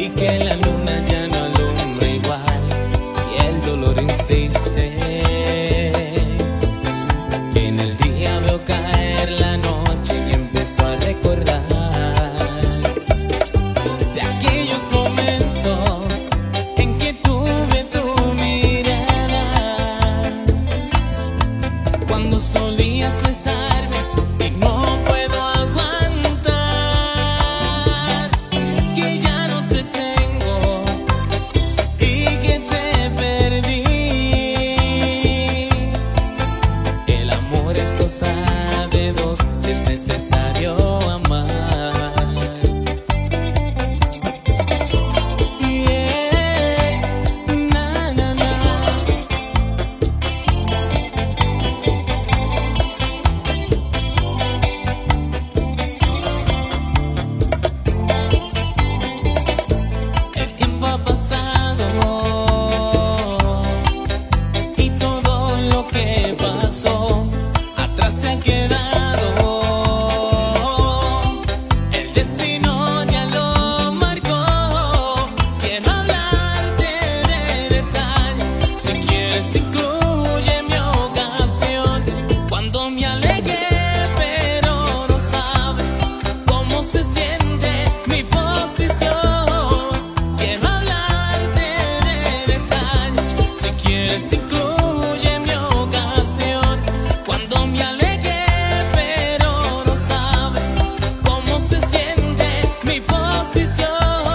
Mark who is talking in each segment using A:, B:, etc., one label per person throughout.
A: que la luna ya no alumbra igual y el dolor insiste, que en el día veo caer la noche y empiezo a recordar de aquellos momentos en que tuve tu mirada, cuando solías besarme y no puedo aguantar, que ya no te tengo y que te perdí. El amor es cosa de dos, si es necesario amar. Yeah, na, na, na. El tiempo ha pasado y todo lo que pasó atrás se ha quedado. El destino ya lo marcó. Quiero hablarte de detalles, si quieres incluye mi ocasión. Cuando me alegué, pero no sabes cómo se siente mi posición. Quiero hablarte de detalles, si quieres incluye mi ocasión. Cuando me alegué, pero no sabes cómo se siente mi posición.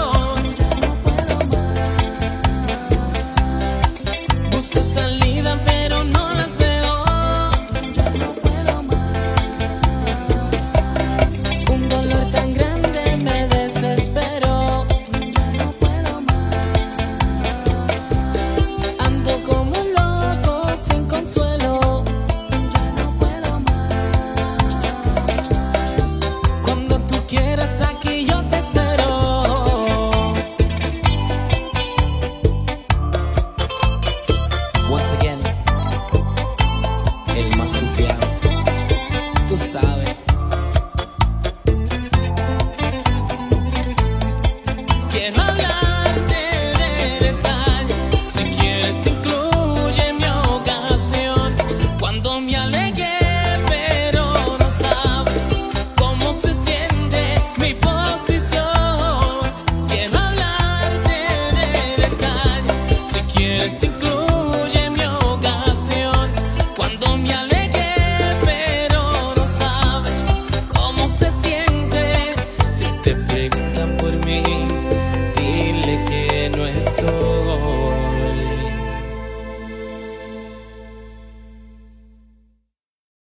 A: Busco salida, pero no las veo. Un dolor tan grande me desesperó. Ando como un loco sin consuelo. Cuando tú quieras aquí yo te espero. Once again, el más confiado, tú sabes. Quiero hablarte de detalles, si quieres incluye mi ocasión. Cuando me alegué, pero no sabes cómo se siente mi posición. Quiero hablarte de detalles, si quieres incluye